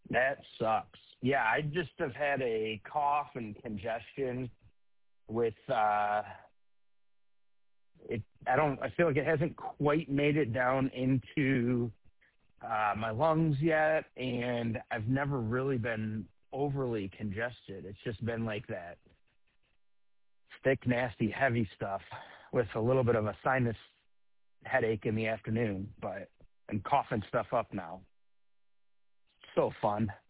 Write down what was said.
That sucks. Yeah, I just have had a cough and congestion with it. I feel like it hasn't quite made it down into my lungs yet, and I've never really been overly congested. It's just been like that thick, nasty, heavy stuff with a little bit of a sinus headache in the afternoon, but I'm coughing stuff up now. So fun.